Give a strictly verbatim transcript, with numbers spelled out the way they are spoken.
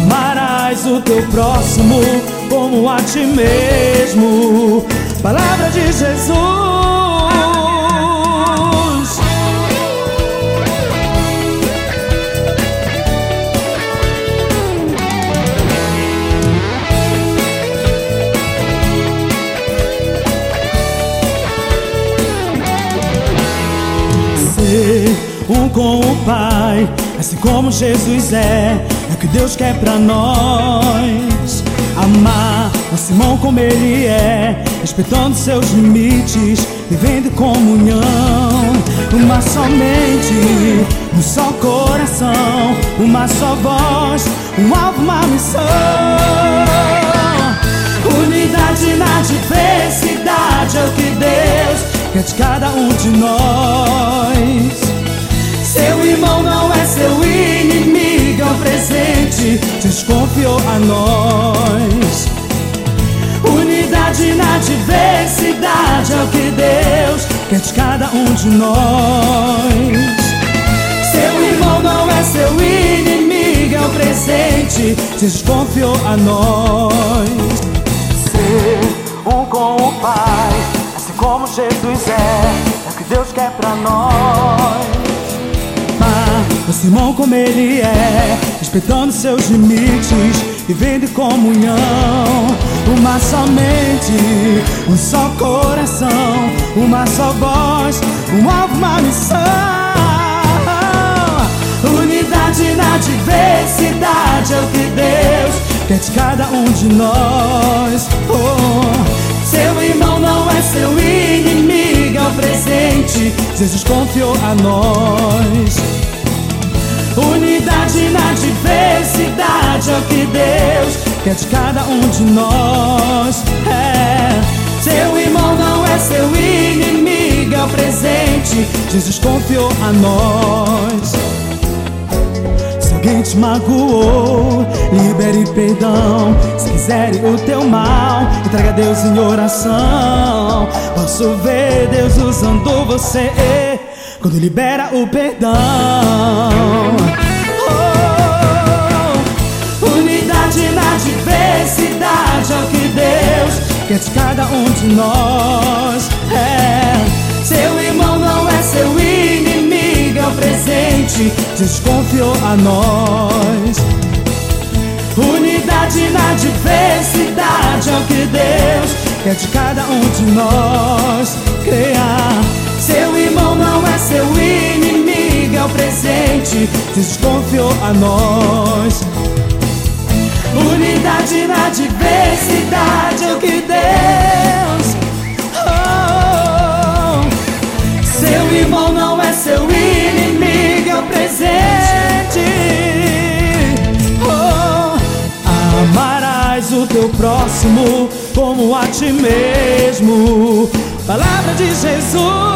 Amarás o teu próximo como a ti mesmo. Palavra de Jesus. Ser um com o Pai, assim como Jesus é, é o que Deus quer pra nós. Amar o Simão como ele é, respeitando seus limites, vivendo em comunhão. Uma só mente, um só coração, uma só voz, um alvo, uma missão. Unidade na diversidade é o que Deus quer de cada um de nós. Seu irmão não é seu inimigo, é um presente, Deus confiou a nós. Unidade na diversidade é o que Deus quer de cada um de nós. Seu irmão não é seu inimigo, é um presente, Deus confiou a nós. Ser um com o Pai, assim como Jesus é, é o que Deus quer pra nós. O Simão como ele é, respeitando seus limites, vivendo em comunhão. Uma só mente, um só coração, uma só voz, um alvo, uma missão. Unidade na diversidade é o que Deus quer de cada um de nós. Oh, seu irmão não é seu inimigo, é um presente, Jesus confiou a nós. Unidade na diversidade é o que Deus quer de cada um de nós. É, seu irmão não é seu inimigo, é o presente, Jesus confiou a nós. Se alguém te magoou, libere perdão. Se quiserem o teu mal, entrega a Deus em oração. Posso ver Deus usando você quando libera o perdão. Oh, unidade na diversidade é o que Deus quer de cada um de nós. É, seu irmão não é seu inimigo, é um presente, Deus confiou a nós. Unidade na diversidade é o que Deus quer de cada um de nós. Creia. Seu irmão não é seu inimigo, é o presente, Deus confiou a nós. Unidade na diversidade é o que Deus. Oh, seu irmão não é seu inimigo, é o presente. Oh, amarás o teu próximo como a ti mesmo. Palavra de Jesus.